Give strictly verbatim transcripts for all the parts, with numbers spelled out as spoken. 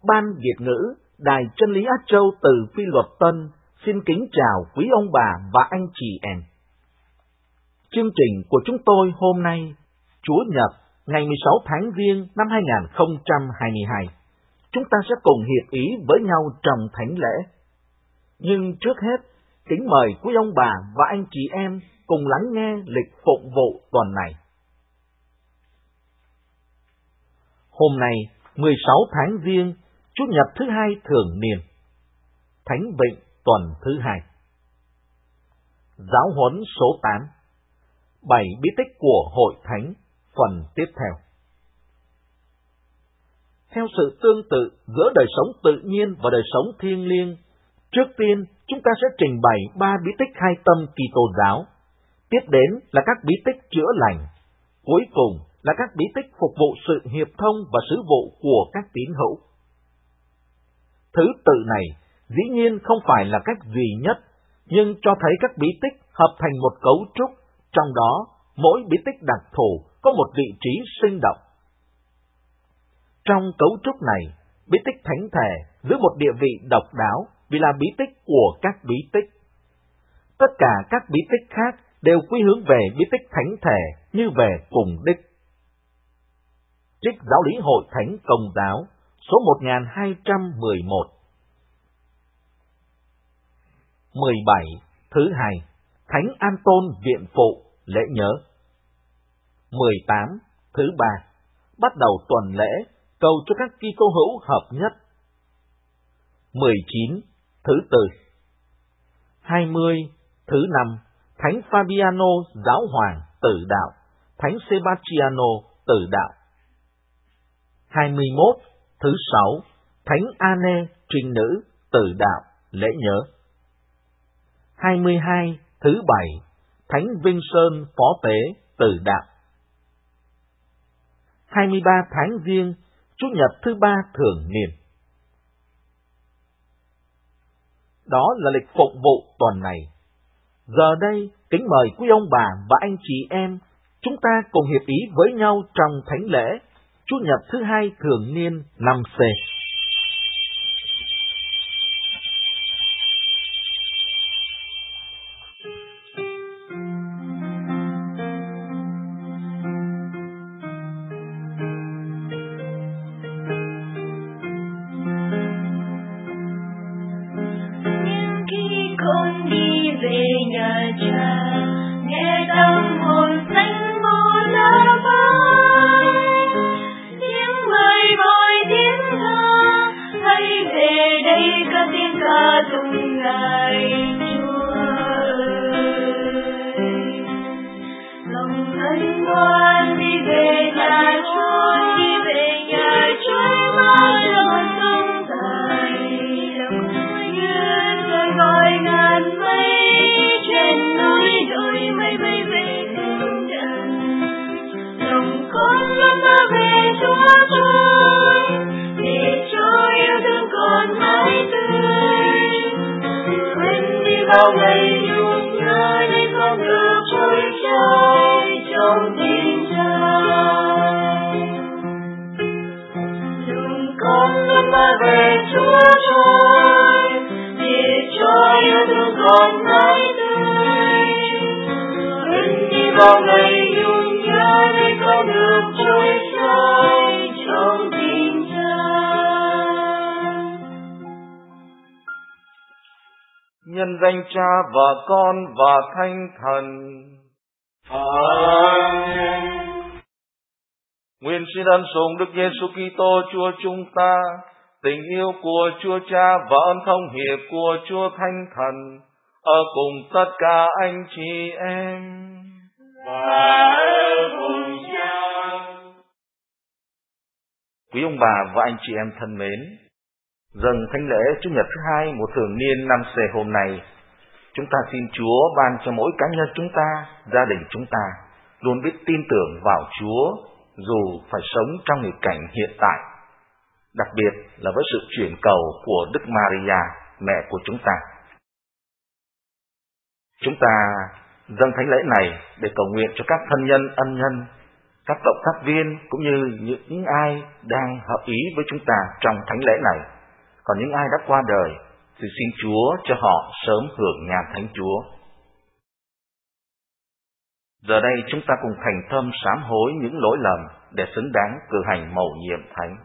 Ban Việt ngữ, Đài Chân lý Á Châu từ Phi Luật Tân xin kính chào quý ông bà và anh chị em. Chương trình của chúng tôi hôm nay, Chúa Nhật, ngày mười sáu tháng Giêng năm hai nghìn không trăm hai mươi hai. Chúng ta sẽ cùng hiệp ý với nhau trong thánh lễ. Nhưng trước hết, kính mời quý ông bà và anh chị em cùng lắng nghe lịch phụng vụ tuần này. Hôm nay, mười sáu tháng Giêng, Chủ nhật thứ hai thường niên, Thánh Vịnh tuần thứ hai. Giáo huấn số tám, bảy bí tích của Hội Thánh, phần tiếp theo. Theo sự tương tự giữa đời sống tự nhiên và đời sống thiêng liêng, trước tiên chúng ta sẽ trình bày ba bí tích hai tâm Kitô giáo, tiếp đến là các bí tích chữa lành, cuối cùng là các bí tích phục vụ sự hiệp thông và sứ vụ của các tín hữu. Thứ tự này dĩ nhiên không phải là cách duy nhất, nhưng cho thấy các bí tích hợp thành một cấu trúc, trong đó mỗi bí tích đặc thù có một vị trí sinh động. Trong cấu trúc này, bí tích thánh thể giữ một địa vị độc đáo vì là bí tích của các bí tích. Tất cả các bí tích khác đều quy hướng về bí tích thánh thể như về cùng đích. Trích Giáo lý Hội Thánh Công giáo, số một nghìn hai trăm mười một. mười bảy. Thứ hai, Thánh An-tôn Viện Phụ, lễ nhớ. mười tám. Thứ ba, bắt đầu tuần lễ, cầu cho các Kitô hữu hợp nhất. mười chín. Thứ tư. hai mươi. Thứ năm, Thánh Fabiano Giáo hoàng tử đạo, Thánh Sebastiano tử đạo. hai mươi mốt. Thứ sáu, Thánh Anne Trinh nữ tử đạo, lễ nhớ. hai mươi hai. Thứ bảy, Thánh Vinh Sơn Phó tế tử đạo. hai mươi ba tháng Giêng, Chủ nhật thứ ba thường niên. Đó là lịch phụng vụ tuần này. Giờ đây, kính mời quý ông bà và anh chị em, chúng ta cùng hiệp ý với nhau trong thánh lễ, Chủ nhật thứ hai thường niên năm C. Nhân danh Cha và Con và Thánh Thần. Amen. Nguyện xin ân sủng Đức Giêsu Kitô Chúa chúng ta, tình yêu của Chúa Cha và ơn thông hiệp của Chúa Thánh Thần ở cùng tất cả anh chị em. Và ở cùng Cha. Quý ông bà và anh chị em thân mến, dâng thánh lễ Chủ nhật thứ hai một thường niên năm C hôm nay, chúng ta xin Chúa ban cho mỗi cá nhân chúng ta, gia đình chúng ta luôn biết tin tưởng vào Chúa dù phải sống trong nghịch cảnh hiện tại, đặc biệt là với sự chuyển cầu của Đức Maria, mẹ của chúng ta. Chúng ta dâng thánh lễ này để cầu nguyện cho các thân nhân ân nhân, các cộng tác viên cũng như những ai đang hợp ý với chúng ta trong thánh lễ này. Còn những ai đã qua đời thì xin Chúa cho họ sớm hưởng nhà Thánh Chúa. Giờ đây chúng ta cùng thành tâm sám hối những lỗi lầm để xứng đáng cử hành mầu nhiệm thánh.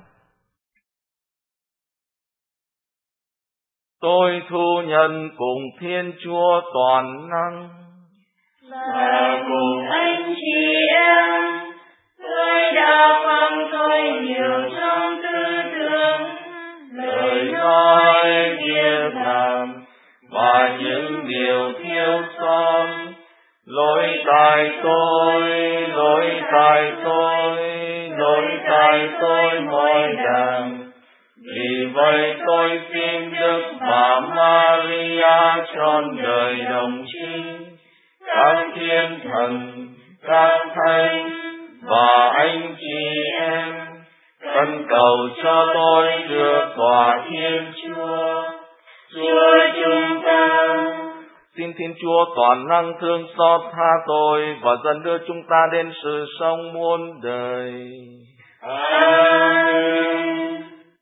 Tôi thu nhận cùng Thiên Chúa toàn năng và cùng anh chị em, tôi đã phạm tội nhiều trong tư tưởng, lời nói, việc làm và những điều thiếu sót. Lỗi tại tôi, lỗi tại tôi, lỗi tại tôi mỗi đàng. Vì vậy tôi xin Đức Bà Maria trọn đời đồng trinh, các thiên thần, các thánh và anh chị em, khẩn cầu cho tôi được tòa Thiên Chúa, Chúa chúng ta. Xin Thiên Chúa toàn năng thương xót tha tôi và dẫn đưa chúng ta đến sự sống muôn đời. Amen.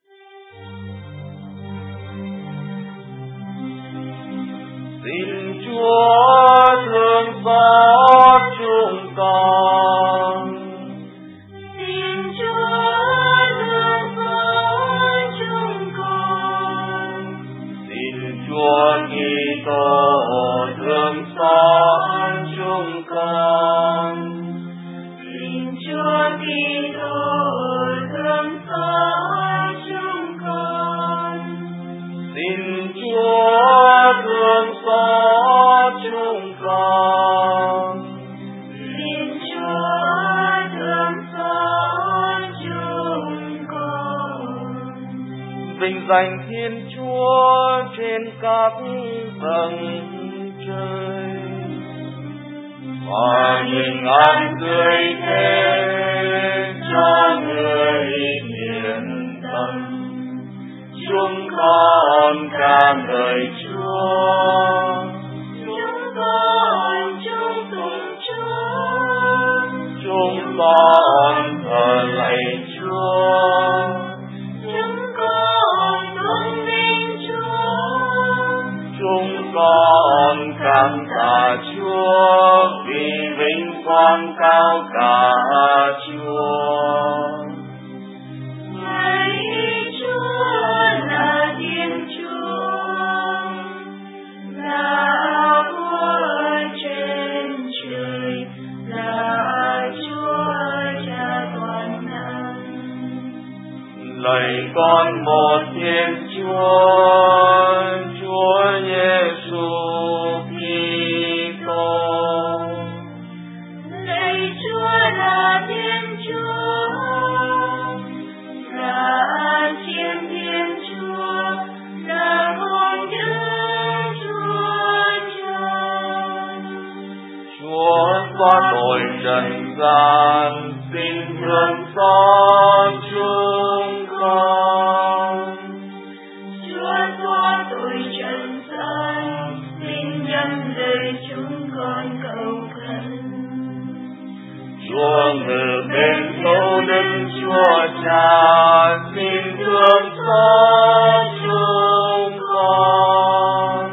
Xin Chúa thương xót chúng con. Xin Chúa thương xót chúng con. Xin Chúa Kitô thương xót chúng con. Xin Chúa Kitô thương xót chúng con. Xin Chúa thương xót chúng con. Xin Chúa thương xót chúng con. Vinh danh Thiên Chúa trên các tầng trời, và những an tươi thế cho người hiền tâm. Chúng con ca ngợi Chúa, Chúng con chúc tụng Chúa, chúng con thờ lạy Chúa, chúng con tôn vinh Chúa, chúng con cảm tạ Chúa vì vinh quang cao cả Chúa. lạy Chúa là Thiên Chúa, là vua trên trời, là Chúa Cha toàn năng. Lạy con một Thiên Chúa, Chúa Giêsu Kitô. Lạy Chúa là Thiên Chúa, là Thiên Thiên Chúa, là Ngôn Đức Chúa Cha. Chúa xóa tội trần gian, xin thương xót chúng con. Chúa xóa tội trần gian, xin nhân lời chúng con cầu khẩn. Chúa ngự bên hữu Đức Chúa Cha, xin thương xót chúng con.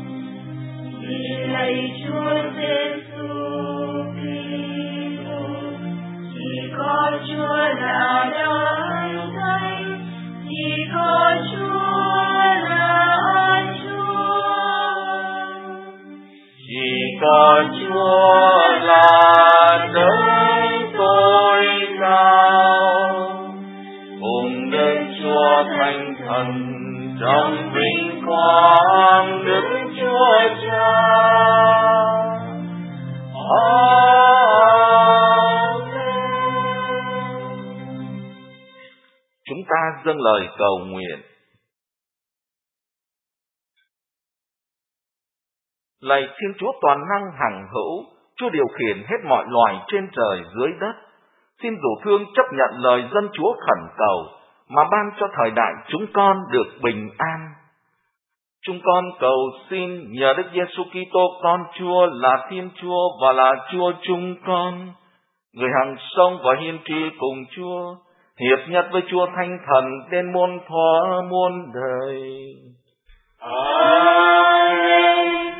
Lạy Chúa Giêsu Kitô, chỉ có Chúa là đấng thánh, chỉ có Chúa là Chúa, Chỉ có Chúa là đấng tối cao, cùng Đức Chúa Thánh Thần trong vinh quang Đức Chúa Cha. Chúng ta dâng lời cầu nguyện. Lạy Thiên Chúa toàn năng hằng hữu, Chúa điều khiển hết mọi loài trên trời dưới đất, xin dù thương chấp nhận lời dân Chúa khẩn cầu, mà ban cho thời đại chúng con được bình an. Chúng con cầu xin nhờ Đức Giêsu Kitô con Chúa là Thiên Chúa và là Chúa chúng con, người hằng sống và hiên tri cùng Chúa, hiệp nhất với Chúa Thánh Thần đến muôn thuở muôn đời. Amen.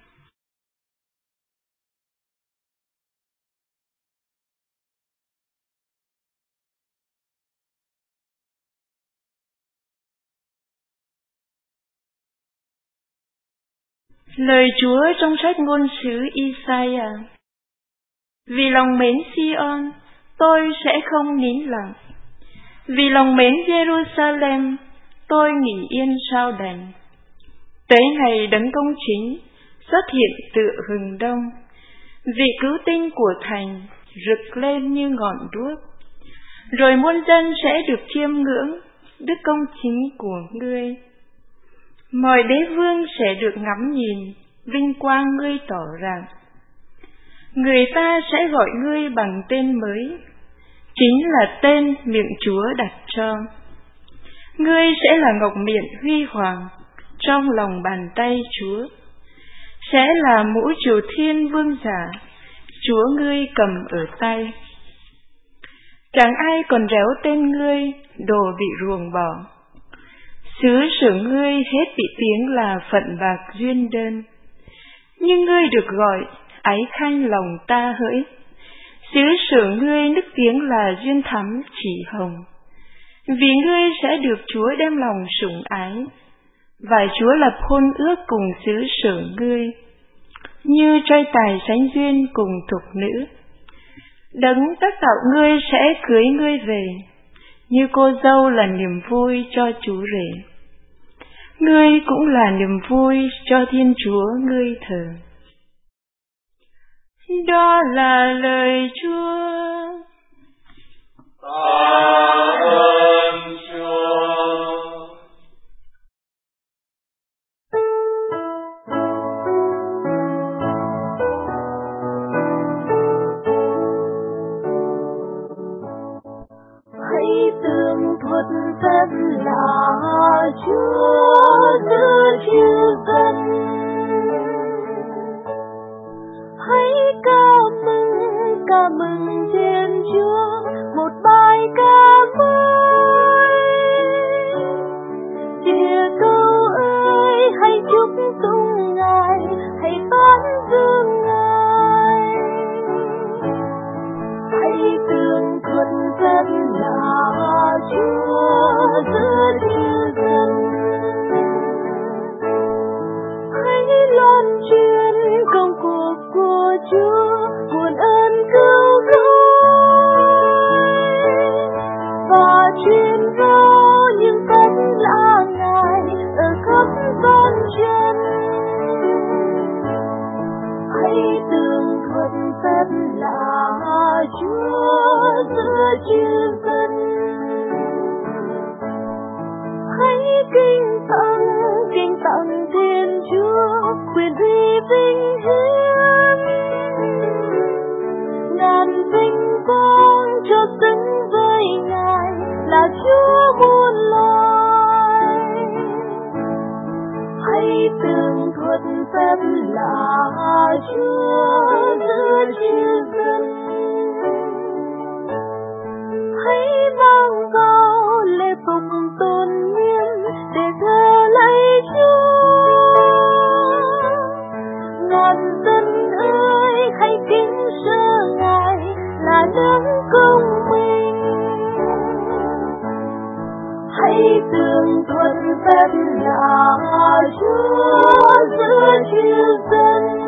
Lời Chúa trong sách ngôn sứ Isaiah: Vì lòng mến Sion, tôi sẽ không nín lặng. Vì lòng mến Jerusalem, tôi nghỉ yên sau đèn. Tới ngày đấng công chính xuất hiện tựa hừng đông, vị cứu tinh của thành rực lên như ngọn đuốc. Rồi muôn dân sẽ được chiêm ngưỡng đức công chính của ngươi. Mọi đế vương sẽ được ngắm nhìn vinh quang ngươi tỏ rạng. Người ta sẽ gọi ngươi bằng tên mới, chính là tên miệng Chúa đặt cho. Ngươi sẽ là ngọc miện huy hoàng trong lòng bàn tay Chúa, sẽ là mũ triều thiên vương giả Chúa ngươi cầm ở tay. Chẳng ai còn réo tên ngươi đồ bị ruồng bỏ. Xứ sở ngươi hết bị tiếng là phận bạc duyên đơn, nhưng ngươi được gọi ái khanh lòng ta hỡi. Xứ sở ngươi nức tiếng là duyên thắm chỉ hồng, vì ngươi sẽ được Chúa đem lòng sủng ái, và Chúa lập hôn ước cùng xứ sở ngươi, như trai tài sánh duyên cùng thục nữ. Đấng tác tạo ngươi sẽ cưới ngươi về, như cô dâu là niềm vui cho chú rể. Ngươi cũng là niềm vui cho Thiên Chúa ngươi thờ. Đó là lời Chúa. Tạ ơn Chúa. Hãy tường thuật thật là Chúa giữa chư dân. Hãy ca mừng, ca mừng Thiên Chúa, một bài ca vui. Địa cầu ơi, hãy chúc tụng Ngài, hãy tán dương Ngài. Hãy tường thuật thật là Chúa giữa chư dân. Hãy loan truyền công cuộc của Chúa, nguồn ơn cứu rỗi, và truyền rao những cách lạ Ngài ở khắp con chân. Hãy tường thuật thật là Chúa giữa chư dân. Hãy kinh tặng, kinh tặng Thiên Chúa, quyền uy vinh hiển. Ngàn vinh quang cho xứng với Ngài là Chúa muôn loài. Hãy tường thuật thật là Chúa giữa chư dân. Hãy vang cao lễ phục tôn nghiêm để thờ lạy Chúa. Ngàn dân ơi, hãy kính sợ Ngài là đấng công minh. Hãy tường thuật thật là Chúa giữa chư dân.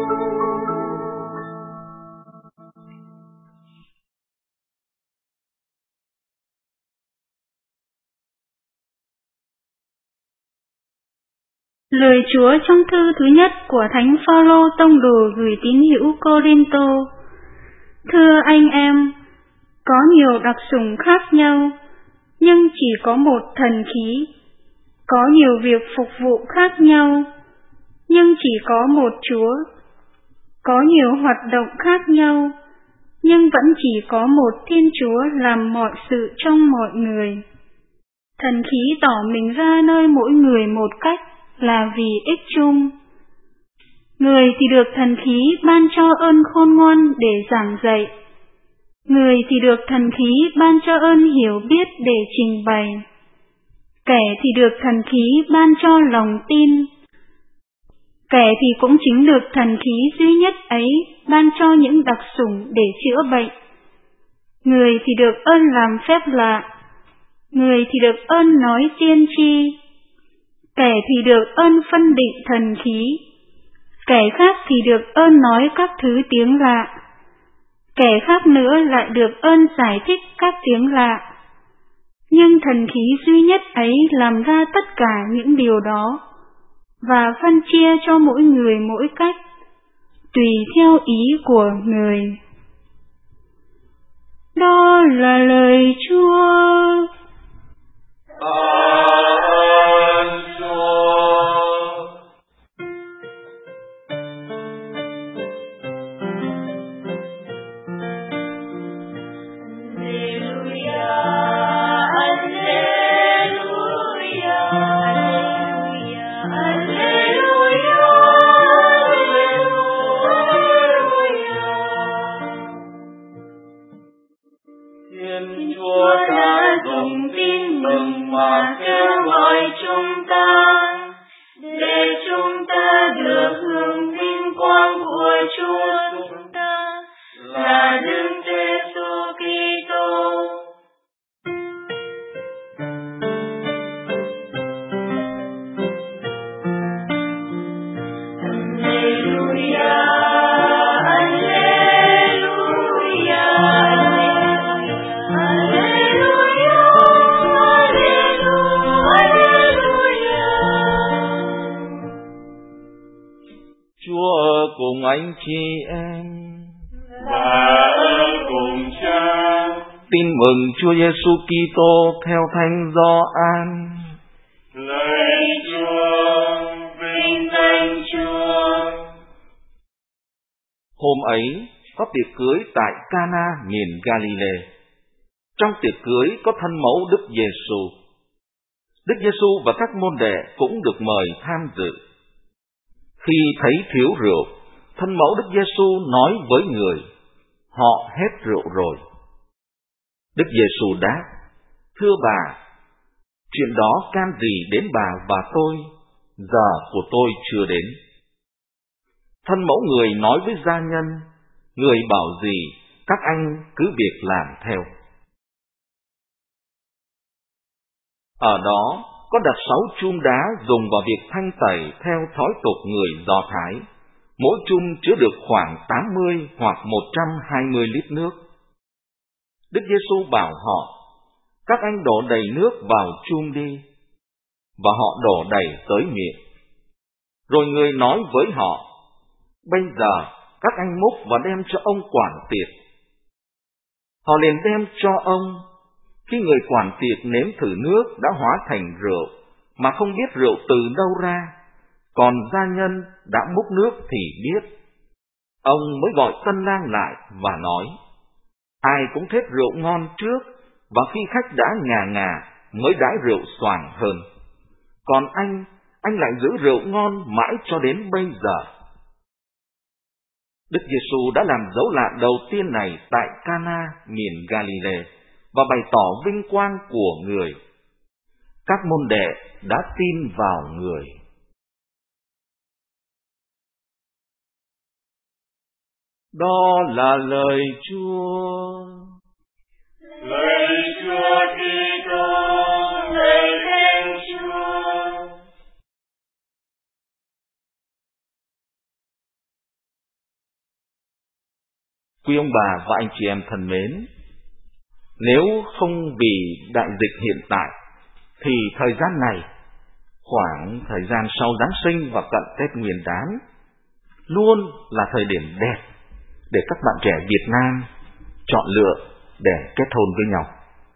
Lời Chúa trong thư thứ nhất của Thánh Phaolô tông đồ gửi tín hữu Cô-rinh-tô. Thưa anh em, có nhiều đặc sủng khác nhau, nhưng chỉ có một thần khí. Có nhiều việc phục vụ khác nhau, nhưng chỉ có một Chúa. Có nhiều hoạt động khác nhau, nhưng vẫn chỉ có một Thiên Chúa làm mọi sự trong mọi người. Thần khí tỏ mình ra nơi mỗi người một cách là vì ích chung. Người thì được thần khí ban cho ơn khôn ngoan để giảng dạy. Người thì được thần khí ban cho ơn hiểu biết để trình bày. Kẻ thì được thần khí ban cho lòng tin. Kẻ thì cũng chính được thần khí duy nhất ấy ban cho những đặc sủng để chữa bệnh. Người thì được ơn làm phép lạ. Người thì được ơn nói tiên tri. Kẻ thì được ơn phân định thần khí. Kẻ khác thì được ơn nói các thứ tiếng lạ. Kẻ khác nữa lại được ơn giải thích các tiếng lạ. Nhưng thần khí duy nhất ấy làm ra tất cả những điều đó, và phân chia cho mỗi người mỗi cách, tùy theo ý của người. Đó là lời Chúa. Ơn Chúa. Thiên Chúa đã dùng tin mừng mà kêu gọi chúng ta, để chúng ta được hưởng vinh quang của Chúa chúng ta là Đức Giêsu Kitô. Chúa cùng anh chị em và ở cùng Cha. Tin mừng Chúa Giêsu Kitô theo Thánh Gioan. Lạy Chúa, vinh danh Chúa. Hôm ấy có tiệc cưới tại Cana miền Galilee. Trong tiệc cưới có thân mẫu Đức Giêsu. Đức Giêsu và các môn đệ cũng được mời tham dự. Khi thấy thiếu rượu, thân mẫu Đức Giêsu nói với người: họ hết rượu rồi. Đức Giêsu đáp: thưa bà, chuyện đó can gì đến bà và tôi? Giờ của tôi chưa đến. Thân mẫu người nói với gia nhân: người bảo gì, các anh cứ việc làm theo. Ở đó có đặt sáu chum đá dùng vào việc thanh tẩy theo thói tục người Do Thái. Mỗi chum chứa được khoảng tám mươi hoặc một trăm hai mươi lít nước. Đức Giêsu bảo họ: các anh đổ đầy nước vào chum đi. Và họ đổ đầy tới miệng. Rồi người nói với họ: bây giờ các anh múc và đem cho ông quản tiệc. Họ liền đem cho ông. Khi người quản tiệc nếm thử nước đã hóa thành rượu, mà không biết rượu từ đâu ra, còn gia nhân đã múc nước thì biết. Ông mới gọi tân lang lại và nói: ai cũng thích rượu ngon trước, và khi khách đã ngà ngà mới đãi rượu xoàng hơn. Còn anh, anh lại giữ rượu ngon mãi cho đến bây giờ. Đức Giêsu đã làm dấu lạ đầu tiên này tại Cana miền Galilee và bày tỏ vinh quang của người. Các môn đệ đã tin vào người. Đó là lời Chúa. Lạy Chúa Kitô, lạy Thánh Chúa. Quý ông bà và anh chị em thân mến, nếu không vì đại dịch hiện tại, thì thời gian này, khoảng thời gian sau Giáng sinh và cận Tết Nguyên Đán, luôn là thời điểm đẹp để các bạn trẻ Việt Nam chọn lựa để kết hôn với nhau.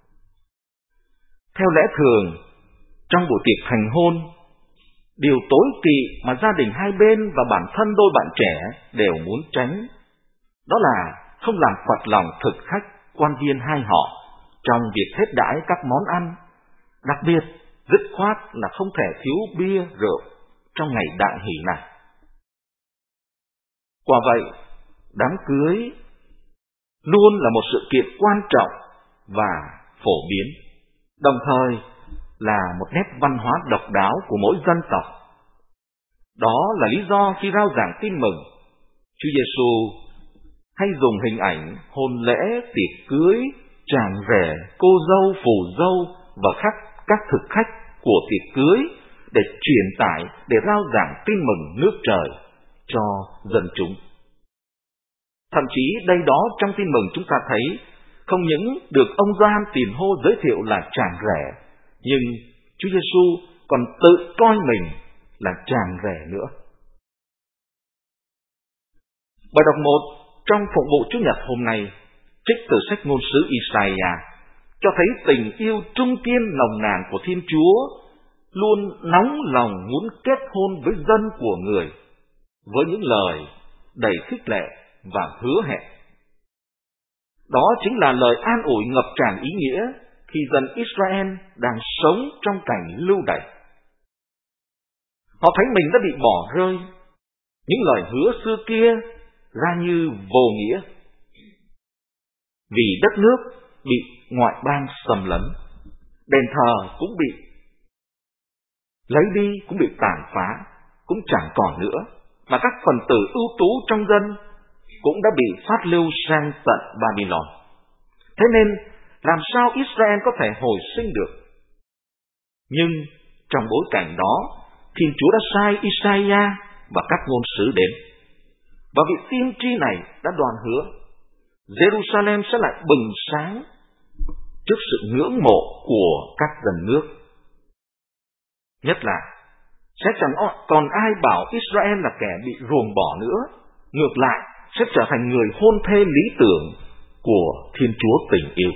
Theo lẽ thường, trong buổi tiệc thành hôn, điều tối kỵ mà gia đình hai bên và bản thân đôi bạn trẻ đều muốn tránh, đó là không làm phật lòng thực khách quan viên hai họ trong việc thiết đãi các món ăn, đặc biệt dứt khoát là không thể thiếu bia rượu trong ngày đại hỷ này. Quả vậy, đám cưới luôn là một sự kiện quan trọng và phổ biến, đồng thời là một nét văn hóa độc đáo của mỗi dân tộc. Đó là lý do khi rao giảng tin mừng, Chúa Giêsu hay dùng hình ảnh hôn lễ, tiệc cưới, tràng rể, cô dâu, phù dâu và các các thực khách của tiệc cưới để truyền tải, để rao giảng tin mừng nước trời cho dân chúng. Thậm chí đây đó trong tin mừng chúng ta thấy không những được ông Gioan tiền hô giới thiệu là tràng rể, nhưng Chúa Giêsu còn tự coi mình là tràng rể nữa. Bài đọc một trong phụng vụ Chủ nhật hôm nay trích từ sách ngôn sứ Isaiah cho thấy tình yêu trung kiên nồng nàn của Thiên Chúa luôn nóng lòng muốn kết hôn với dân của người với những lời đầy khích lệ và hứa hẹn. Đó chính là lời an ủi ngập tràn ý nghĩa khi dân Israel đang sống trong cảnh lưu đày. Họ thấy mình đã bị bỏ rơi, những lời hứa xưa kia ra như vô nghĩa. Vì đất nước bị ngoại bang xâm lấn, đền thờ cũng bị lấy đi, cũng bị tàn phá, cũng chẳng còn nữa, mà các phần tử ưu tú trong dân cũng đã bị phát lưu sang tận Babylon. Thế nên làm sao Israel có thể hồi sinh được? Nhưng trong bối cảnh đó, Thiên Chúa đã sai Isaiah và các ngôn sứ đến, và vị tiên tri này đã đoan hứa Jerusalem sẽ lại bừng sáng trước sự ngưỡng mộ của các dân nước. Nhất là sẽ chẳng còn ai bảo Israel là kẻ bị ruồng bỏ nữa, ngược lại sẽ trở thành người hôn thê lý tưởng của Thiên Chúa tình yêu.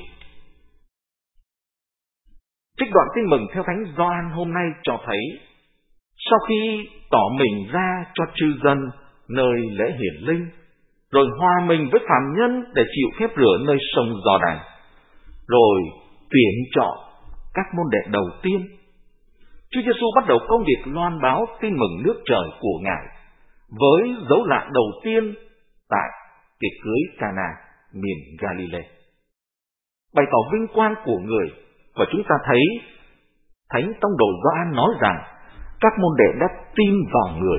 Trích đoạn tin mừng theo Thánh Gioan hôm nay cho thấy, sau khi tỏ mình ra cho chư dân nơi lễ hiển linh, rồi hòa mình với phàm nhân để chịu phép rửa nơi sông Giô-đanh, rồi tuyển chọn các môn đệ đầu tiên, Chúa Giêsu bắt đầu công việc loan báo tin mừng nước trời của Ngài với dấu lạ đầu tiên tại tiệc cưới Cana, miền Galilee, bày tỏ vinh quang của người. Và chúng ta thấy Thánh Tông đồ Gioan nói rằng các môn đệ đã tin vào người.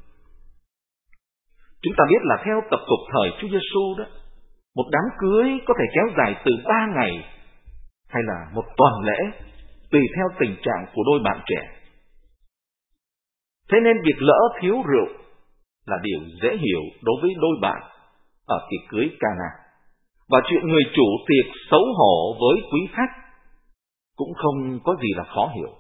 Chúng ta biết là theo tập tục thời Chúa Giêsu đó, một đám cưới có thể kéo dài từ ba ngày hay là một tuần lễ, tùy theo tình trạng của đôi bạn trẻ. Thế nên việc lỡ thiếu rượu là điều dễ hiểu đối với đôi bạn ở tiệc cưới Cana, và chuyện người chủ tiệc xấu hổ với quý khách cũng không có gì là khó hiểu.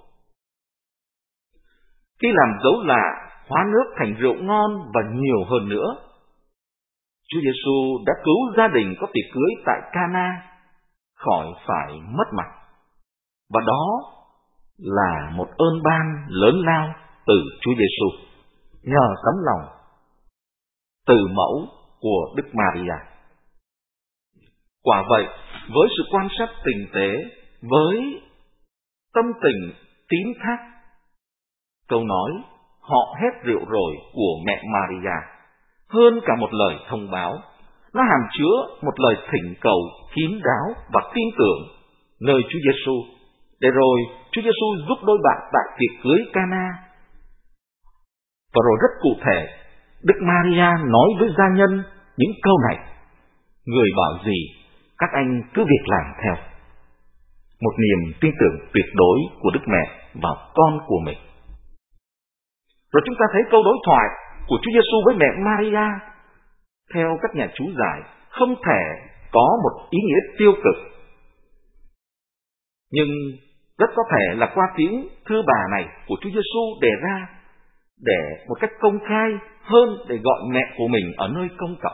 Khi làm dấu lạ hóa nước thành rượu ngon và nhiều hơn nữa, Chúa Giêsu đã cứu gia đình có tiệc cưới tại Cana khỏi phải mất mặt. Và đó là một ơn ban lớn lao từ Chúa Giêsu nhờ tấm lòng từ mẫu của Đức Maria. Quả vậy, với sự quan sát tinh tế, với tâm tình tín thác, câu nói họ hết rượu rồi của mẹ Maria hơn cả một lời thông báo, nó hàm chứa một lời thỉnh cầu kín đáo và tin tưởng nơi Chúa Giêsu, để rồi Chúa Giêsu giúp đôi bạn tại tiệc cưới Cana. Và rồi rất cụ thể, Đức Maria nói với gia nhân những câu này: người bảo gì, các anh cứ việc làm theo. Một niềm tin tưởng tuyệt đối của Đức Mẹ vào con của mình. Rồi chúng ta thấy câu đối thoại của Chúa Giêsu với mẹ Maria, theo các nhà chú giải, không thể có một ý nghĩa tiêu cực, nhưng rất có thể là qua tiếng thưa bà này của Chúa Giêsu đề ra để một cách công khai hơn, để gọi mẹ của mình ở nơi công cộng.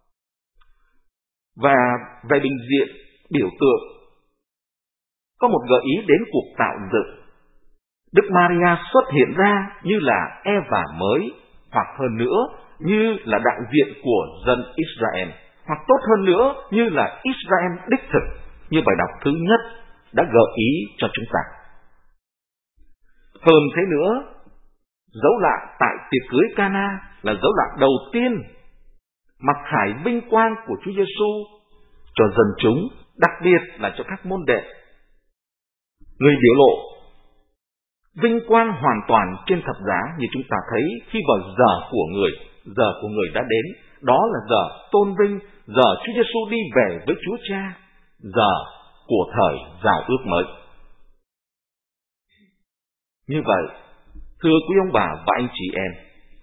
Và về bình diện biểu tượng, có một gợi ý đến cuộc tạo dựng. Đức Maria xuất hiện ra như là Eva mới, hoặc hơn nữa như là đại diện của dân Israel, hoặc tốt hơn nữa như là Israel đích thực, như bài đọc thứ nhất đã gợi ý cho chúng ta. Hơn thế nữa, dấu lạ tại tiệc cưới Cana là dấu lạ đầu tiên mặc khải vinh quang của Chúa Giêsu cho dân chúng, đặc biệt là cho các môn đệ. Người biểu lộ vinh quang hoàn toàn trên thập giá như chúng ta thấy khi vào giờ của người, giờ của người đã đến, đó là giờ tôn vinh, giờ Chúa Giêsu đi về với Chúa Cha, giờ của thời giao ước mới. Như vậy, thưa quý ông bà và anh chị em,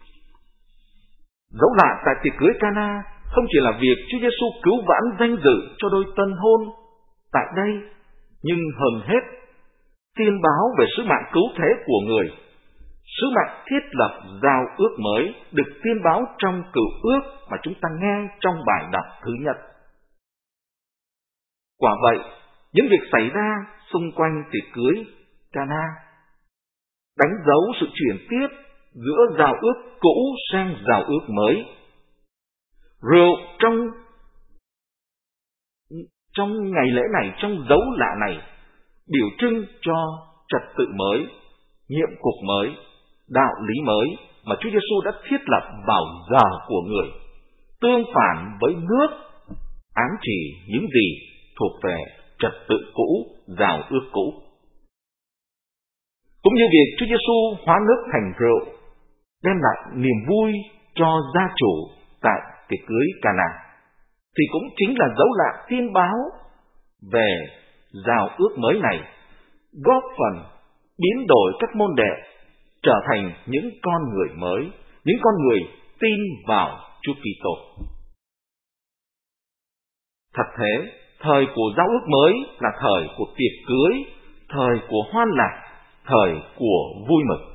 dẫu lạ tại tiệc cưới Cana không chỉ là việc Chúa Giêsu cứu vãn danh dự cho đôi tân hôn tại đây, nhưng hơn hết tiên báo về sứ mạng cứu thế của người, sứ mạng thiết lập giao ước mới được tiên báo trong cựu ước mà chúng ta nghe trong bài đọc thứ nhất. Quả vậy, những việc xảy ra xung quanh tiệc cưới Cana đánh dấu sự chuyển tiếp giữa giao ước cũ sang giao ước mới. Rượu trong trong ngày lễ này, trong dấu lạ này, biểu trưng cho trật tự mới, nhiệm cục mới, đạo lý mới mà Chúa Giêsu đã thiết lập vào giờ của người, tương phản với nước ám chỉ những gì thuộc về trật tự cũ, giao ước cũ. Cũng như việc Chúa Giêsu hóa nước thành rượu, đem lại niềm vui cho gia chủ tại tiệc cưới Cana, thì cũng chính là dấu lạ tiên báo về giao ước mới này, góp phần biến đổi các môn đệ trở thành những con người mới, những con người tin vào Chúa Kitô. Thật thế, thời của giao ước mới là thời của tiệc cưới, thời của hoan lạc, thời của vui mừng.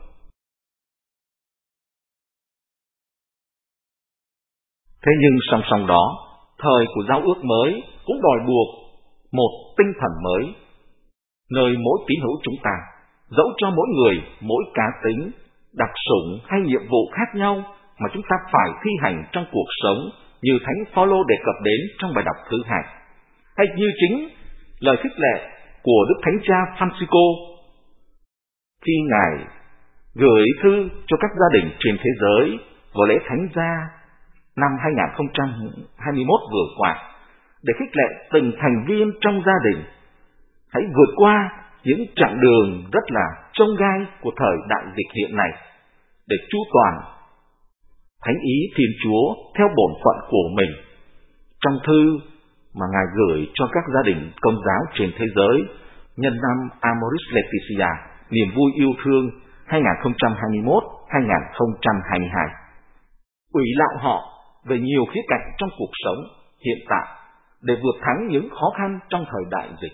Thế nhưng song song đó, thời của giao ước mới cũng đòi buộc một tinh thần mới, nơi mỗi tín hữu chúng ta, dẫu cho mỗi người, mỗi cá tính, đặc sủng hay nhiệm vụ khác nhau mà chúng ta phải thi hành trong cuộc sống, như Thánh Phaolô đề cập đến trong bài đọc thứ hai, hay như chính lời khích lệ của Đức Thánh Cha Francisco khi Ngài gửi thư cho các gia đình trên thế giới vào lễ Thánh Gia năm hai không hai mốt vừa qua, để khích lệ từng thành viên trong gia đình hãy vượt qua những chặng đường rất là chông gai của thời đại dịch hiện này, để chu toàn thánh ý Thiên Chúa theo bổn phận của mình. Trong thư mà Ngài gửi cho các gia đình Công giáo trên thế giới nhân năm Amoris Laetitia, niềm vui yêu thương hai không hai mốt đến hai không hai hai, ủy lạo họ về nhiều khía cạnh trong cuộc sống hiện tại để vượt thắng những khó khăn trong thời đại dịch.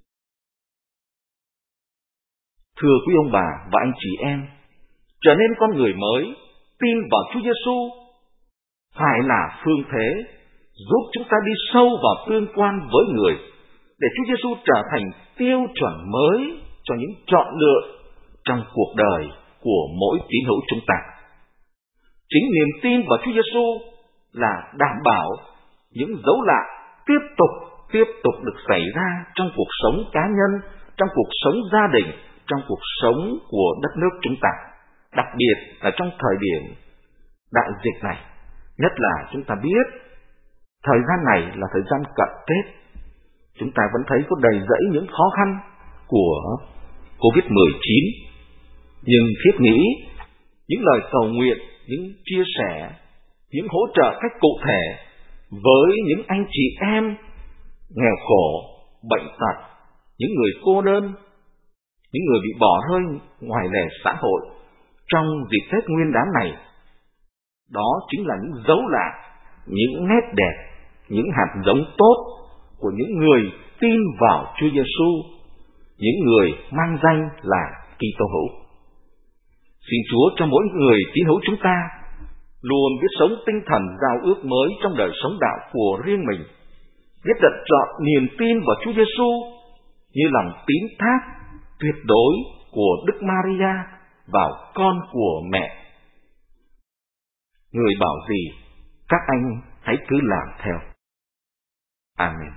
Thưa quý ông bà và anh chị em, trở nên con người mới, tin vào Chúa Giêsu phải là phương thế giúp chúng ta đi sâu vào tương quan với người, để Chúa Giêsu trở thành tiêu chuẩn mới cho những chọn lựa trong cuộc đời của mỗi tín hữu chúng ta. Chính niềm tin vào Chúa Giêsu là đảm bảo những dấu lạ tiếp tục tiếp tục được xảy ra trong cuộc sống cá nhân, trong cuộc sống gia đình, trong cuộc sống của đất nước chúng ta, đặc biệt là trong thời điểm đại dịch này. Nhất là chúng ta biết thời gian này là thời gian cận Tết, chúng ta vẫn thấy có đầy rẫy những khó khăn của covid mười chín, nhưng thiết nghĩ những lời cầu nguyện, những chia sẻ, những hỗ trợ cách cụ thể với những anh chị em nghèo khổ, bệnh tật, những người cô đơn, những người bị bỏ rơi ngoài lề xã hội trong dịp Tết Nguyên đán này, đó chính là những dấu lạ, những nét đẹp, những hạt giống tốt của những người tin vào Chúa Giêsu, những người mang danh là Kitô hữu. Xin Chúa cho mỗi người tín hữu chúng ta luôn biết sống tinh thần giao ước mới trong đời sống đạo của riêng mình, biết đặt trọn niềm tin vào Chúa Giêsu như lòng tín thác tuyệt đối của Đức Maria vào con của mẹ. Người bảo gì, các anh hãy cứ làm theo. Amen.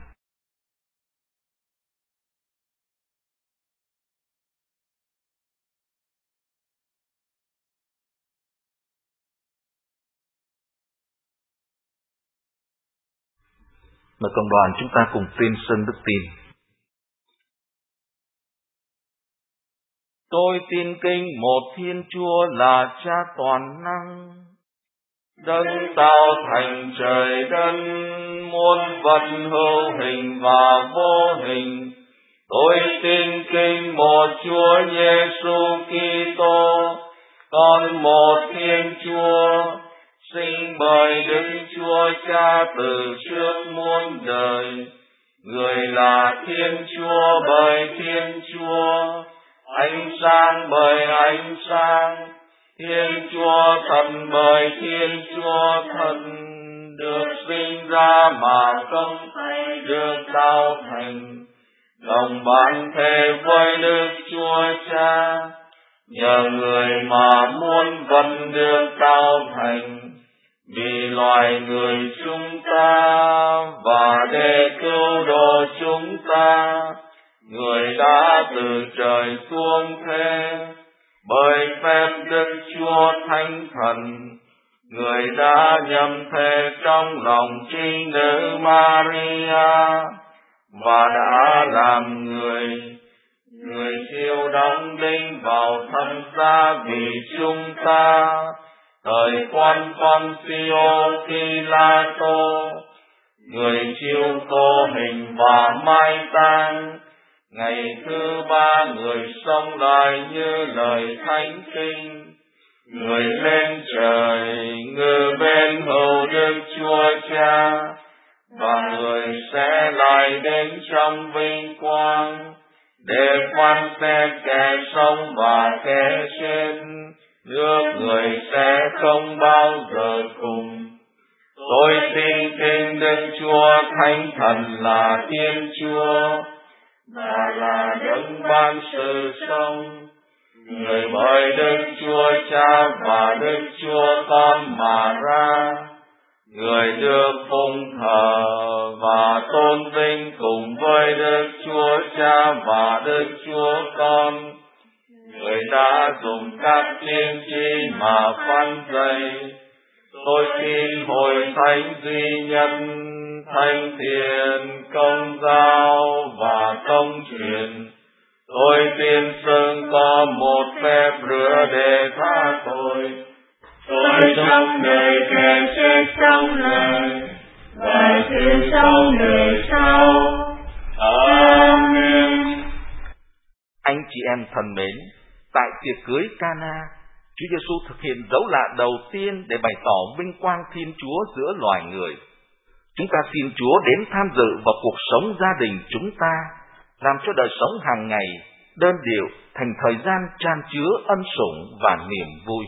Mời cộng đoàn chúng ta cùng tuyên xưng đức tin. Tôi tin kính một Thiên Chúa là Cha toàn năng, đấng tạo thành trời đất, muôn vật hữu hình và vô hình. Tôi tin kính một Chúa Giêsu Kitô, con một Thiên Chúa, sinh bởi Đức Chúa Cha từ trước muôn đời. Người là Thiên Chúa bởi Thiên Chúa, ánh sáng bởi ánh sáng, Thiên Chúa thần bởi Thiên Chúa thần, được sinh ra mà không phải được tạo thành, đồng bản thể với Đức Chúa Cha. Nhờ người mà muôn vật được tạo thành, vì loài người chúng ta và để cứu độ chúng ta, người đã từ trời xuống thế. Bởi phép Đức Chúa Thánh Thần, người đã nhậm thể trong lòng trinh nữ Maria và đã làm người. Người chịu đóng đinh vào thân gia vì chúng ta, thời quan Ponsio Pilato. Người chịu khổ hình và mai táng, ngày thứ ba người sống lại như lời thánh kinh. Người lên trời ngự bên hữu Đức Chúa Cha, và người sẽ lại đến trong vinh quang để phán xét kẻ sống và kẻ chết. Nước người sẽ không bao giờ cùng. Tôi tin kính Đức Chúa Thánh Thần là Thiên Chúa, và là đấng ban sự sống, người bởi Đức Chúa Cha và Đức Chúa Con mà ra, người được phụng thờ và tôn vinh cùng với Đức Chúa Cha và Đức Chúa Con. Người đã dùng các tiên tri mà phán dạy. Tôi tin hội thánh duy nhất, thánh thiện, công giáo và công truyền. Tôi tin xưng có một phép rửa để tha tội. Tôi sống đời kẻ chết sống lại, và sự sống đời sau. Amen. Anh chị em thân mến, tại tiệc cưới Cana, Chúa Giêsu thực hiện dấu lạ đầu tiên để bày tỏ vinh quang Thiên Chúa giữa loài người. Chúng ta xin Chúa đến tham dự vào cuộc sống gia đình chúng ta, làm cho đời sống hàng ngày đơn điệu thành thời gian chan chứa ân sủng và niềm vui.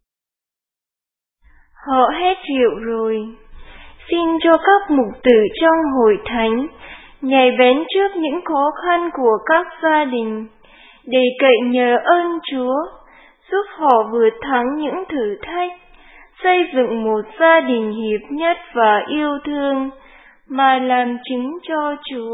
Họ hết rượu rồi. Xin cho các mục tử trong hội thánh nhảy bén trước những khó khăn của các gia đình, để cậy nhờ ơn Chúa, giúp họ vượt thắng những thử thách, xây dựng một gia đình hiệp nhất và yêu thương, mà làm chứng cho Chúa.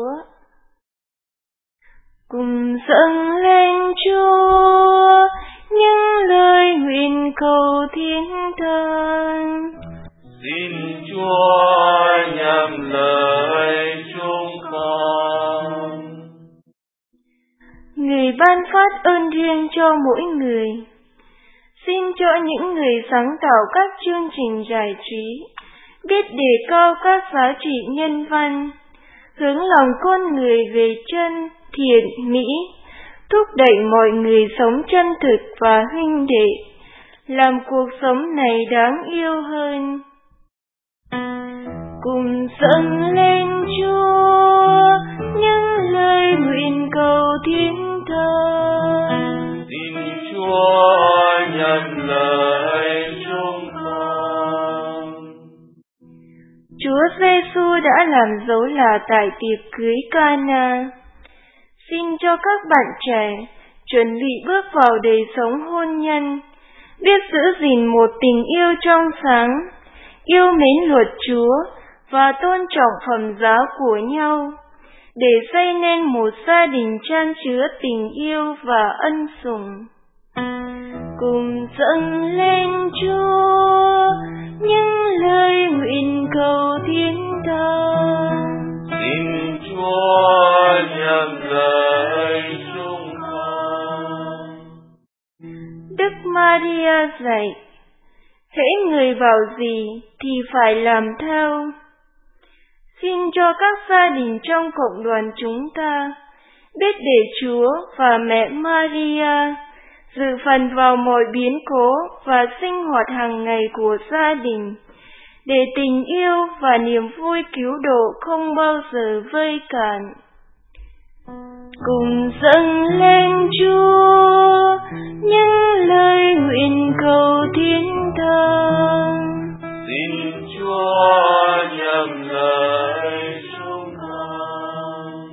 Cùng dâng lên Chúa những lời nguyện cầu Thiên Thần. Xin Chúa nhậm lời chúng con. Người ban phát ơn riêng cho mỗi người. Xin cho những người sáng tạo các chương trình giải trí biết đề cao các giá trị nhân văn, hướng lòng con người về chân, thiện, mỹ, thúc đẩy mọi người sống chân thực và huynh đệ, làm cuộc sống này đáng yêu hơn. Cùng dâng lên Chúa những lời nguyện cầu Thiên Thần. Xin Chúa nhận lời chúng con. Chúa Giêsu đã làm dấu lạ tại tiệc cưới Cana. Xin cho các bạn trẻ chuẩn bị bước vào đời sống hôn nhân, biết giữ gìn một tình yêu trong sáng, yêu mến luật Chúa và tôn trọng phẩm giá của nhau, để xây nên một gia đình chan chứa tình yêu và ân sủng. Cùng dâng lên Chúa những lời nguyện cầu Thiên Thần. Đức Maria dạy, hễ người bảo gì thì phải làm theo. Xin cho các gia đình trong cộng đoàn chúng ta biết để Chúa và mẹ Maria dự phần vào mọi biến cố và sinh hoạt hàng ngày của gia đình, để tình yêu và niềm vui cứu độ không bao giờ vơi cạn. Cùng dâng lên Chúa những lời nguyện cầu thiên thần. Xin Chúa nhận lời chúng con.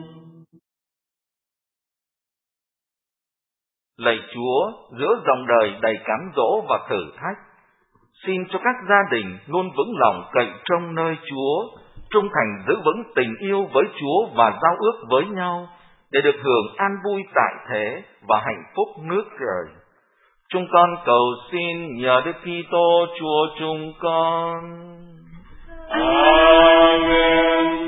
Lạy Chúa, giữa dòng đời đầy cám dỗ và thử thách, xin cho các gia đình luôn vững lòng cậy trông nơi Chúa, trung thành giữ vững tình yêu với Chúa và giao ước với nhau, để được hưởng an vui tại thế và hạnh phúc nước trời. Chúng con cầu xin nhờ Đức Kitô Chúa chúng con. Amen.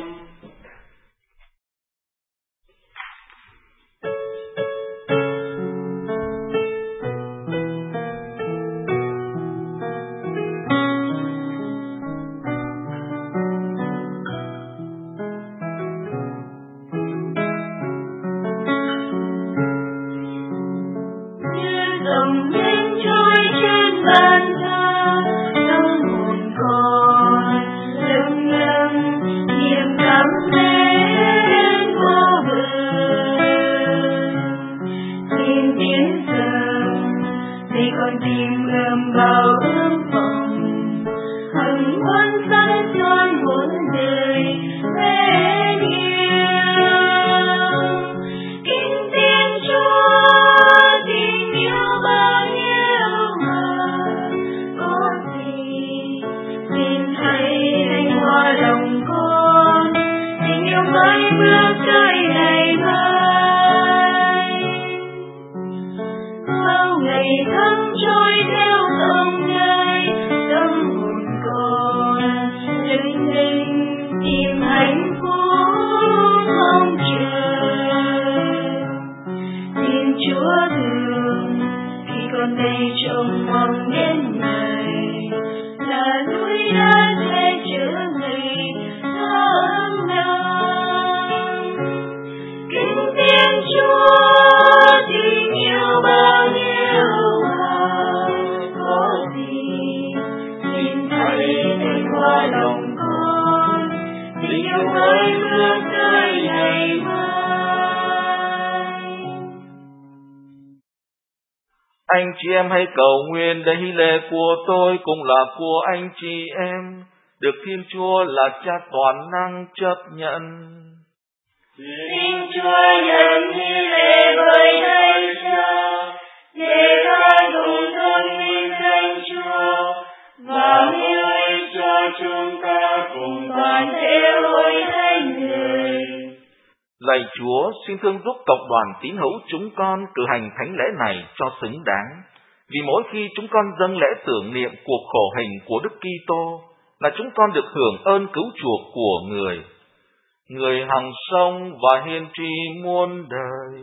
Dòng lên trôi trên bàn thờ, tâm hồn con lâng lâng niềm cảm mến vô bờ. Xin tiến dần để con tìm ươm bao ước vọng, hằng quan sẵn son muôn đời mến yêu. Kính tin Chúa tình yêu bao nhiêu mà có gì, xin hãy anh hoa lòng con, tình yêu mới bước tới ngày mai. Bao ngày tháng trôi theo dòng đời, tâm hồn con lững lững tìm hạnh phúc không chờ. Xin Chúa thương khi con đây trông mong đến ngày, là núi đã sẽ chứa ngày gió ấm nắng. Kính tin Chúa tình yêu bao nhiêu mà có gì, xin hãy anh hoa lòng con, tình yêu mới bước tới ngày mai. Anh chị em hãy cầu nguyện để hy lễ của tôi cũng là của anh chị em, được Thiên Chúa là Cha toàn năng chấp nhận. Xin Chúa nhận hy lễ với Thầy Cha, để ta cùng tôn vinh danh Chúa và hiếu ích cho chúng ta cùng toàn thể hội thánh người. Lạy Chúa, xin thương giúp cộng đoàn tín hữu chúng con cử hành thánh lễ này cho xứng đáng. Vì mỗi khi chúng con dâng lễ tưởng niệm cuộc khổ hình của Đức Kitô, là chúng con được hưởng ơn cứu chuộc của Người. Người hằng sống và hiền tri muôn đời.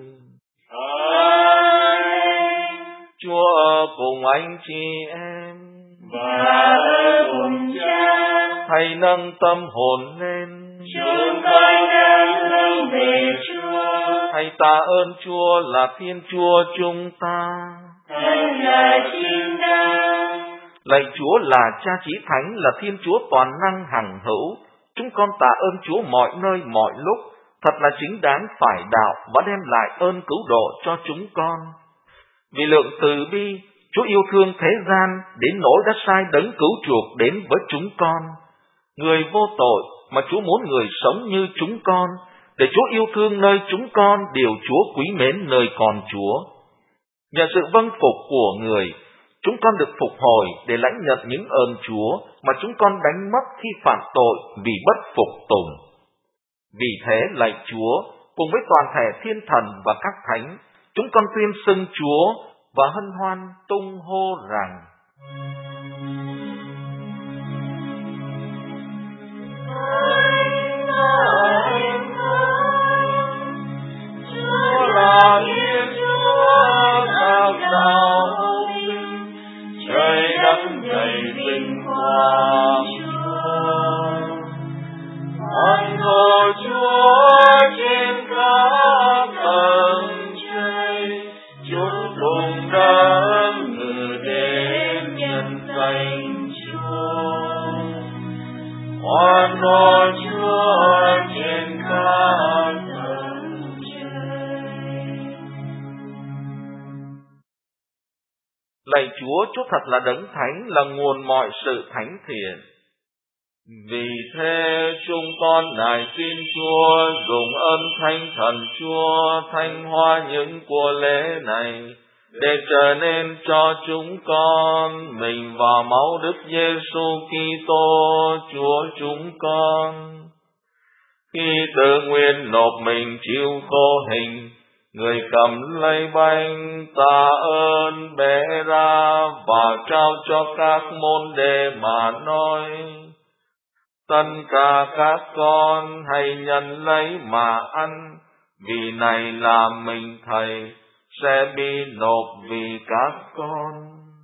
Amen. Chúa ở cùng anh chị em, Và ở cùng Cha, hãy nâng tâm hồn lên. chúng con đang hướng về Chúa. Hãy tạ ơn Chúa là Thiên Chúa chúng ta. Thân là chính đáng. Lạy Chúa là Cha Chí Thánh, là Thiên Chúa toàn năng hằng hữu. Chúng con tạ ơn Chúa mọi nơi mọi lúc, thật là chính đáng phải đạo và đem lại ơn cứu độ cho chúng con. Vì lượng từ bi, Chúa yêu thương thế gian đến nỗi đã sai đấng cứu chuộc đến với chúng con. Người vô tội mà Chúa muốn người sống như chúng con, để Chúa yêu thương nơi chúng con điều Chúa quý mến nơi con Chúa. Nhờ sự vâng phục của người, chúng con được phục hồi để lãnh nhận những ơn Chúa mà chúng con đánh mất khi phạm tội vì bất phục tùng. Vì thế, lạy Chúa, cùng với toàn thể thiên thần và các thánh, chúng con tuyên xưng Chúa và hân hoan tung hô rằng: Chúa là Thiên Chúa, các đạo hùng cùng đấng ngự đến nhân danh Chúa. Hoan hô Chúa trên khắp tầng trời. Lạy Chúa, Chúa thật là đấng thánh, là nguồn mọi sự thánh thiện. Vì thế chúng con nài xin Chúa dùng ơn Thánh Thần Chúa thanh hóa những của lễ này, để trở nên cho chúng con mình và máu Đức Giêsu Kitô Chúa chúng con. Khi tự nguyện nộp mình chịu khổ hình, người cầm lấy bánh tạ ơn bẻ ra và trao cho các môn đệ mà nói: Tất cả các con hãy nhận lấy mà ăn, vì này là mình Thầy sẽ bị nộp vì các con.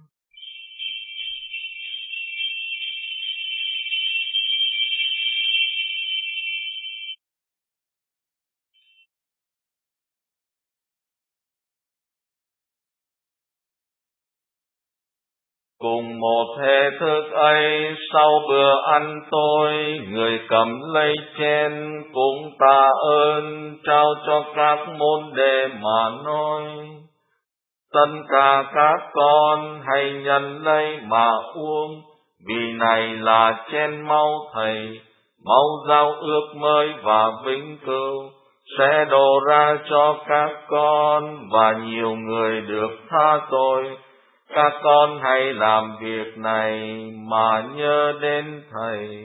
Cùng một thể thức ấy, sau bữa ăn tối, người cầm lấy chén cũng tạ ơn trao cho các môn đệ mà nói: Tất cả các con hãy nhận lấy mà uống, vì này là chén máu Thầy, máu giao ước mới và vĩnh cửu, sẽ đổ ra cho các con và nhiều người được tha tội. Các con hãy làm việc này mà nhớ đến Thầy.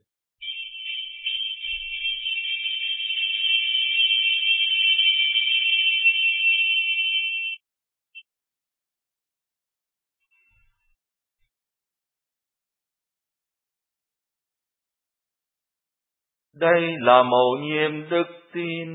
Đây là mầu nhiệm đức tin.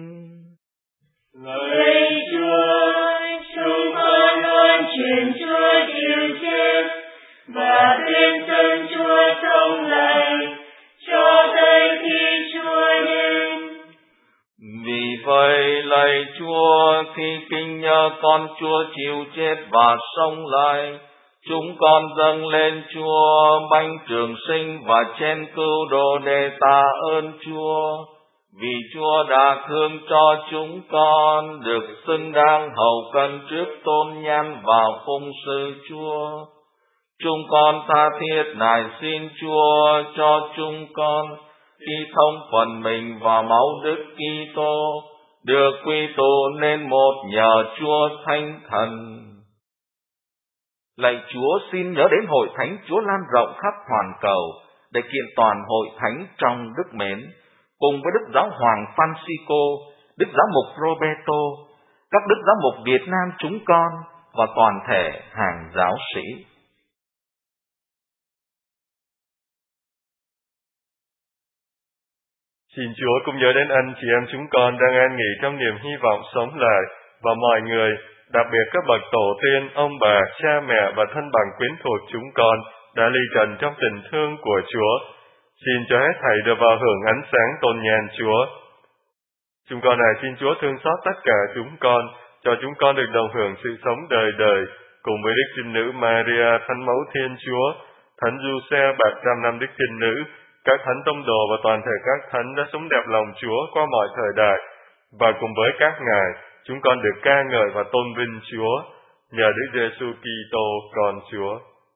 Lạy Chúa, chúng con luôn truyền Chúa chịu chết và tuyên xưng Chúa sống lại cho tới khi Chúa đến. Vì vậy, lạy Chúa, khi kính nhớ con Chúa chịu chết và sống lại, chúng con dâng lên Chúa bánh trường sinh và chén cứu độ để tạ ơn Chúa. Vì Chúa đã thương cho chúng con được xứng đáng hầu cận trước tôn nhan và phụng sự Chúa. Chúng con tha thiết nài xin Chúa cho chúng con khi thông phần mình và máu Đức Kitô được quy tụ nên một nhờ Chúa Thánh Thần. Lạy Chúa, xin nhớ đến hội thánh Chúa lan rộng khắp hoàn cầu để kiện toàn hội thánh trong đức mến, cùng với Đức Giáo Hoàng Francisco, Đức Giáo mục Roberto, các Đức Giáo mục Việt Nam chúng con và toàn thể hàng giáo sĩ. Xin Chúa cũng nhớ đến anh chị em chúng con đang an nghỉ trong niềm hy vọng sống lại, và mọi người, đặc biệt các bậc tổ tiên, ông bà, cha mẹ và thân bằng quyến thuộc chúng con đã ly trần trong tình thương của Chúa. Xin cho hết thảy được vào hưởng ánh sáng tôn nhan Chúa. Chúng con này xin Chúa thương xót tất cả chúng con, cho chúng con được đồng hưởng sự sống đời đời, cùng với Đức Trinh Nữ Maria, Thánh Mẫu Thiên Chúa, Thánh Giuse, bạc trăm năm Đức Trinh Nữ, các thánh tông đồ và toàn thể các thánh đã sống đẹp lòng Chúa qua mọi thời đại, và cùng với các ngài, chúng con được ca ngợi và tôn vinh Chúa, nhờ Đức Giêsu Kitô con Chúa.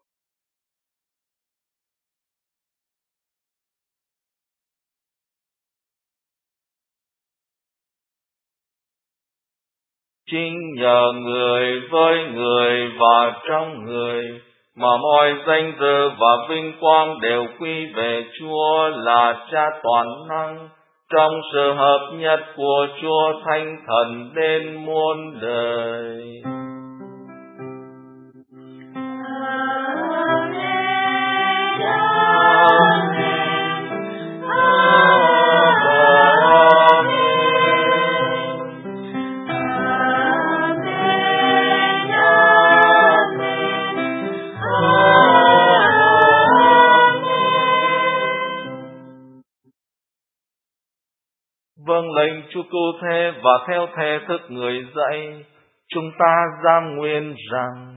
Chính nhờ người với người và trong người mà mọi danh dự và vinh quang đều quy về Chúa là Cha toàn năng, trong sự hợp nhất của Chúa Thánh Thần đến muôn đời. Vâng lệnh Chúa cứu thế và theo thể thức người dạy, chúng ta giam nguyện rằng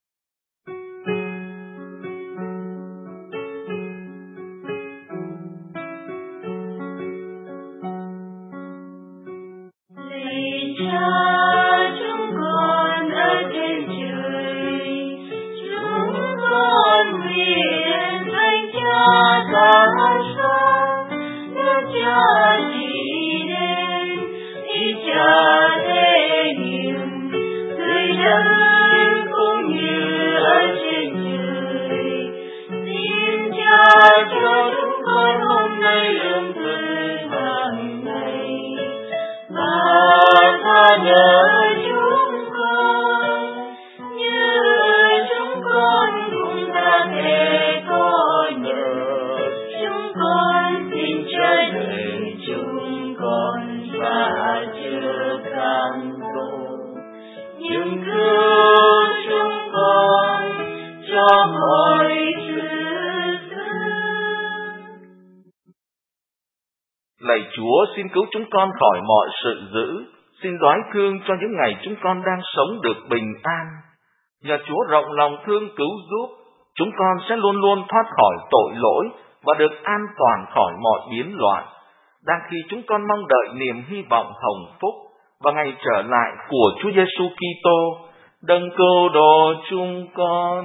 lạy Chúa, xin cứu chúng con khỏi mọi sự dữ, xin đoái thương cho những ngày chúng con đang sống được bình an. Nhờ Chúa rộng lòng thương cứu giúp, chúng con sẽ luôn luôn thoát khỏi tội lỗi và được an toàn khỏi mọi biến loạn, đang khi chúng con mong đợi niềm hy vọng hồng phúc và ngày trở lại của Chúa Giêsu Kitô, đấng cứu độ chúng con.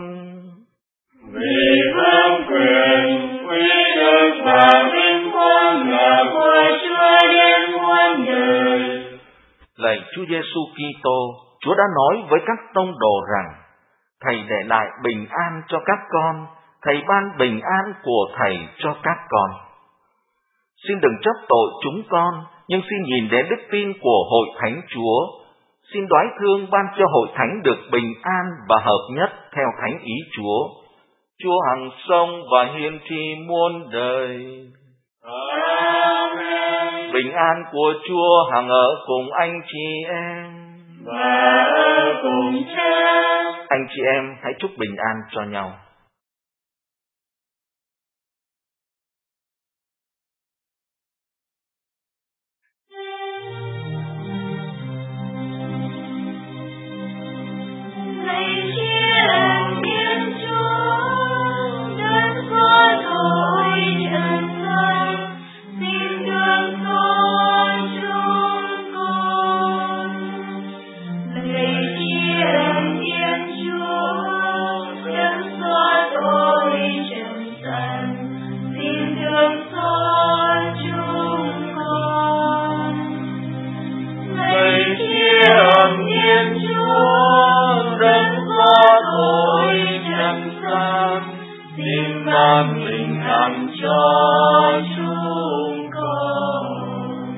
Vì vương quyền, quý đức và vinh quang là của Chúa đến muôn đời. Lạy Chúa Giêsu Kitô, Chúa đã nói với các tông đồ rằng Thầy để lại bình an cho các con, Thầy ban bình an của Thầy cho các con. Xin đừng trách tội chúng con, nhưng xin nhìn đến đức tin của Hội Thánh Chúa. Xin đoái thương ban cho Hội Thánh được bình an và hợp nhất theo thánh ý Chúa. Chúa hằng sống và hiển thị muôn đời. Amen. Bình an của Chúa hằng ở cùng anh chị em. Và ở cùng Cha. Anh chị em hãy chúc bình an cho nhau. Bình an cho chúng con.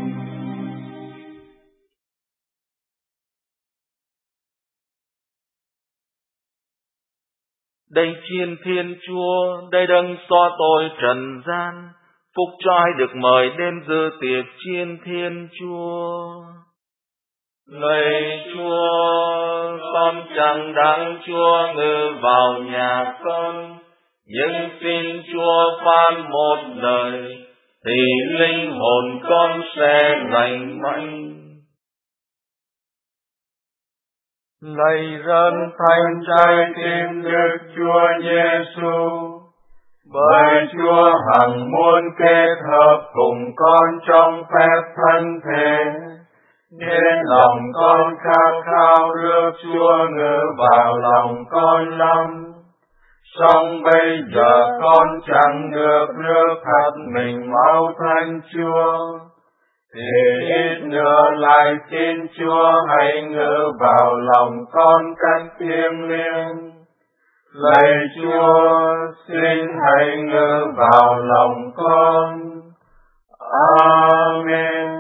Đây chiên Thiên Chúa, đây đấng xóa tội trần gian, phúc cho ai được mời đến dự tiệc chiên Thiên Chúa. Lạy Chúa, con chẳng đáng Chúa ngự vào nhà con, nhưng xin Chúa phán một lời, thì linh hồn con sẽ lành mạnh. Lạy dân thánh trái tim Đức Chúa Giêsu, bởi Chúa hằng muốn kết hợp cùng con trong phép thân thể, nên lòng con khát khao rước Chúa ngự vào lòng con lắm. Song bây giờ con chẳng được rước thật mình máu Thánh Chúa, thì ít nữa lại xin Chúa hãy ngự vào lòng con cách thiêng liêng. Lạy Chúa, xin hãy ngự vào lòng con. Amen.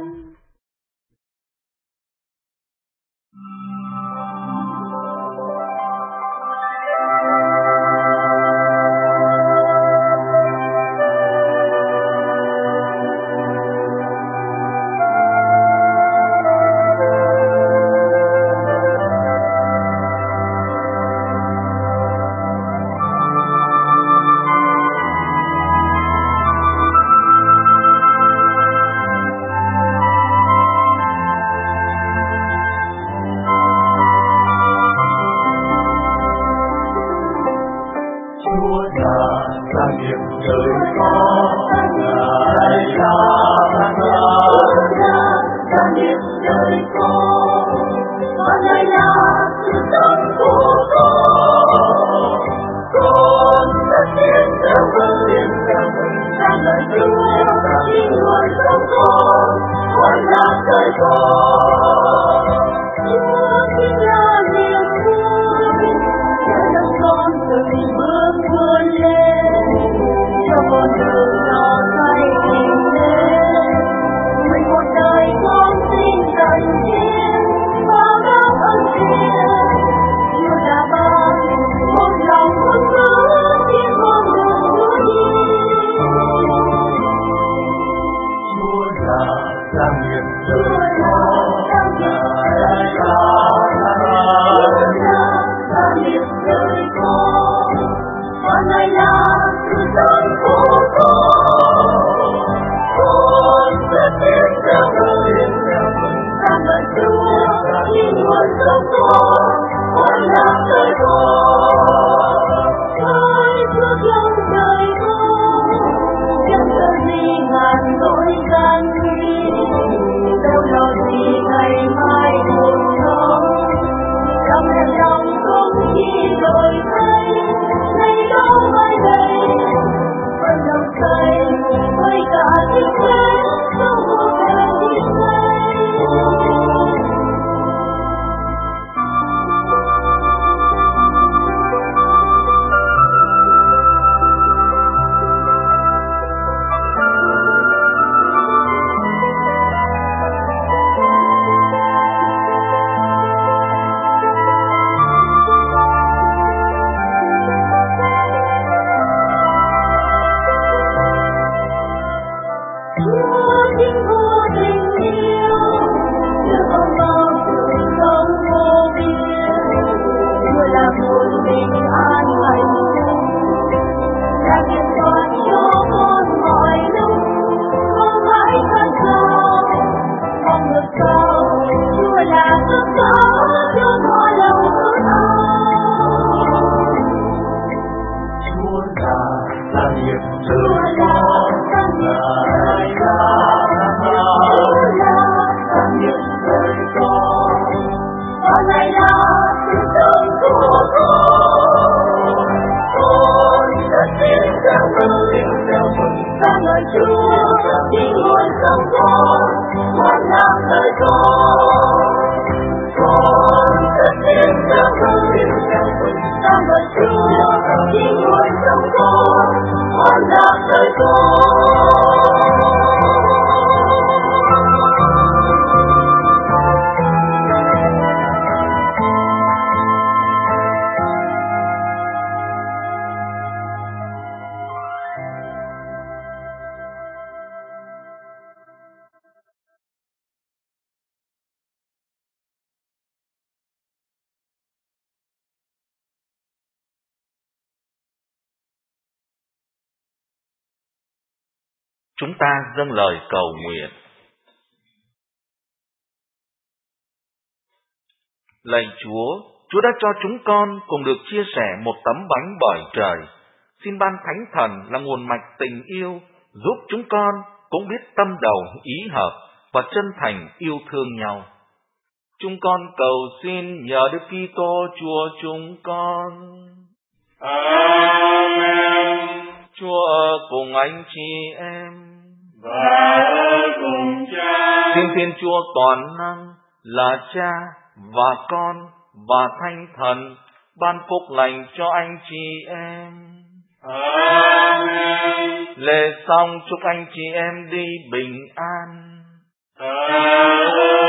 chỉ muốn trong con hoàn lạc đời con. Chúng ta dâng lời cầu nguyện. Lạy Chúa, Chúa đã cho chúng con cùng được chia sẻ một tấm bánh bởi trời. Xin ban Thánh Thần là nguồn mạch tình yêu, giúp chúng con cũng biết tâm đầu ý hợp và chân thành yêu thương nhau. Chúng con cầu xin nhờ Đức Kitô Chúa chúng con. Amen. Chúa ở cùng anh chị em và ở cùng Cha. Xin Thiên Chúa toàn năng là Cha và Con và Thánh Thần ban phúc lành cho anh chị em. Amen. Lễ xong chúc anh chị em đi bình an. Amen.